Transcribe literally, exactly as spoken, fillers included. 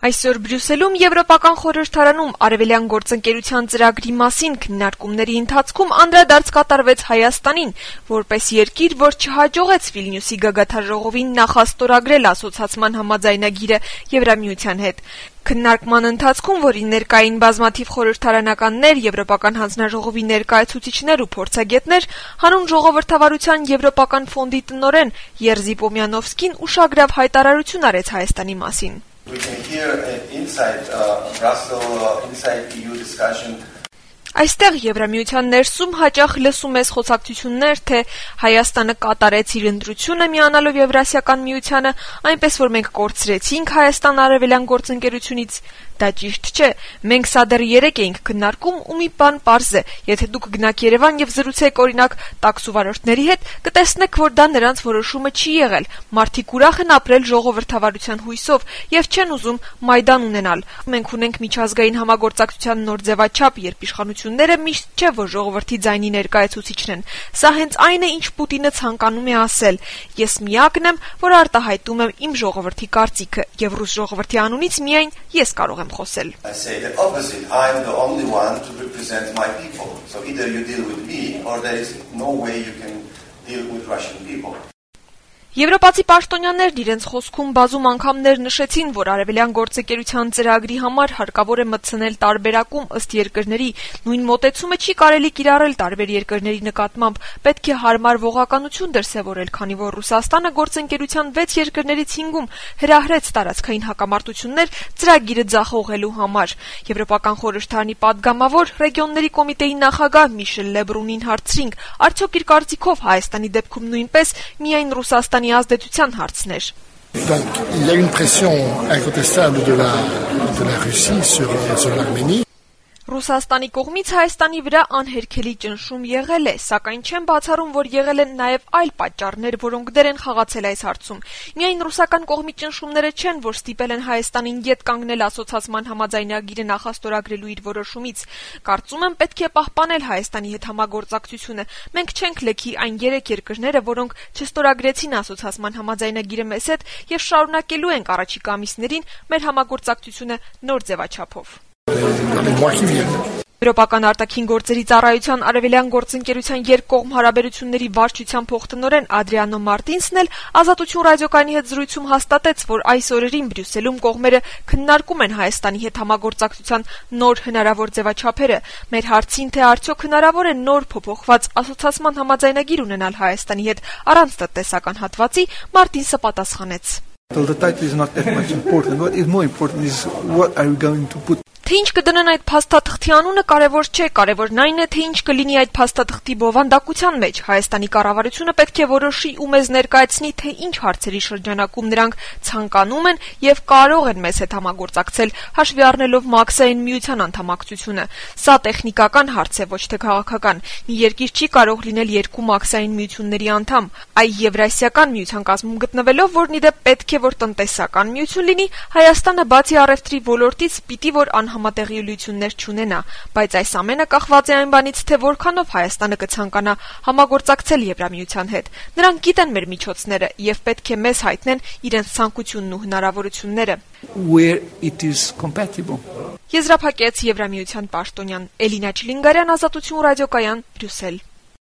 Այսօր Բրյուսելում Եվրոպական խորհրդարանում Արևելյան գործընկերության ծրագրի մասին քննարկումների ընթացքում անդրադարձ կատարվեց Հայաստանին, որպես երկիր, որ չհաջողեց Վիլնյուսի գագաթնաժողովին նախաստորագրել ասոցացման համաձայնագիրը Եվրամիության հետ։ Քննարկման ընթացքում, որին ներկա էին բազմաթիվ խորհրդարանականներ, Եվրոպական հանձնաժողովի ներկայացուցիչներ ու փորձագետներ, հանուն ժողովրդավարության Եվրոպական ֆոնդի տնօրեն Єрզի Պոմյանովսկին ուշագրավ հայտարարություն արեց Հայաստանի մասին։ We can hear inside uh, Brussels, uh, inside E U discussion. Այստեղ Եվրամիության ներսում հաճախ լսում ես խոսակցություններ, թե Հայաստանը կատարեց իր ընտրությունը միանալով Եվրասիական միությանը, այնպես որ մենք կորցրեցինք Հայաստան արևելյան գործընկերությունից։ Դա ճիշտ չէ։ Մենք սա դեռ երեկ էինք քննարկում ու մի բան պարզ է, եթե դուք գնաք Երևան եւ զրուցեք օրինակ տաքսուվարորդների հետ, կտեսնեք, որ դա նրանց որոշումը չի եղել։ Մարդիկ ուրախ են ապրել ժողովրդավարության հույսով եւ չեն ուզում Մայդան ունենալ։ Մենք ունենք միջազգային համագործակցության նոր ձևաչափ, երբ իշխանությունները միշտ չէ, որ ժողովրդի ձայնի ներկայացուցիչն են։ Սա հենց այն է, ինչ Պուտինը ցանկանում է ասել։ Ես միակն եմ, որ արտահայտում եմ իմ ժողովրդի կարծիքը եւ ռուս ժողովրդի անունից միայն ես կարող եմ խոսել։ I say the opposite. I am the only one to represent my people. So either you deal with me or there is no way you can deal with Russian people. Եվրոպացի պաշտոնյաներն իրենց խոսքում բազում անգամներ նշեցին, որ արևելյան գործընկերության ծրագրի համար հարկավոր է մտցնել տարբերակում ըստ երկրների։ Նույն մոտեցումը չի կարելի կիրառել տարբեր երկրների նկատմամբ, պետք է հարմար ողականություն դրսևորել, քանի որ Ռուսաստանը գործընկերության վեց երկրներից հինգում հրահրեց տարածքային հակամարտություններ ծրագիրը ձախողելու համար։ Եվրոպական խորհրդարանի падգամավոր ռեգիոնների կոմիտեի նախագահ Միշել Լեբրունին հարցրինք, արդյոք իր կարծիքով Հայաստանի դեպքում նույնպես միայն Ռուսաստանի ազդեցության հարցներ։ Donc, il y a une pression incontestable de la, de la Russie sur, sur l'Arménie. Ռուսաստանի կողմից Հայաստանի վրա անհերքելի ճնշում եղել է, սակայն չեն բացառում, որ եղել են նաև այլ պատճառներ, որոնք դեր են խաղացել այս հարցում։ Միայն ռուսական կողմի ճնշումները չեն, որ ստիպել են Հայաստանին ետ կանգնել ասոցացման համաձայնագիրը նախաստորագրելու իր որոշումից։ Կարծում եմ, պետք է պահպանել Հայաստանի հետ համագործակցությունը։ Մենք չենք լքի այն երեք երկրները, որոնք չստորագրեցին ասոցացման համաձայնագիրը մեզ հետ, եւ շարունակելու ենք առաջիկա ամիսներին մեր համագործակցությունը նոր ձևաչափով։ Եվրոպական արտաքին գործերի ծառայության արևելյան գործընկերության երկկողմ հարաբերությունների վարչության փոխտնօրեն Ադրիանո Մարտինսն էլ Ազատություն ռադիոկայանի հետ զրույցում հաստատեց, որ այս օրերին Բրյուսելում կողմերը քննարկում են Հայաստանի հետ համագործակցության նոր հնարավոր ձևաչափերը։ Մեր հարցին, թե արդյոք հնարավոր է նոր փոփոխված ասոցացման համաձայնագիր ունենալ Հայաստանի հետ առանց տնտեսական հատվածի, Մարտինսը պատասխանեց. The title is not that much important. What is more important is what are we going to put. Թե ինչ կդնեն այդ փաստաթղթի անունը կարևոր չէ, կարևորն այն է, թե ինչ կլինի այդ փաստաթղթի բովանդակության մեջ։ Հայաստանի կառավարությունը պետք է որոշի ու մեզ ներկայացնի, թե ինչ հարցերի շրջանակում նրանք ցանկանում են եւ կարող են մեզ հետ համագործակցել, հաշվի առնելով մաքսային միության անդամակցությունը։ Սա տեխնիկական հարց է, ոչ թե քաղաքական։ Մի երկիր չի կարող լինել երկու մաքսային միությունների անդամ։ Այ Եվրասիական միության կազմում գտնվելով, որն ի դեպ պետք է որ տնտեսական միություն լինի, Հայաստանը բացի առևտրի ոլորտից պիտի որ համատեղելիություններ չունենա, բայց այս ամենը կախված է այն բանից, թե որքանով Հայաստանը կցանկանա համագործակցել Եվրամիության հետ։ Նրանք գիտեն մեր միջոցները եւ պետք է մեզ հայտնեն իրենց ցանկությունն ու հնարավորությունները։ Where it is compatible. Եզրափակեց Եվրամիության պաշտոնյան Էլինա Չլինգարյան, Ազատություն ռադիոկայան, Բրյուսել։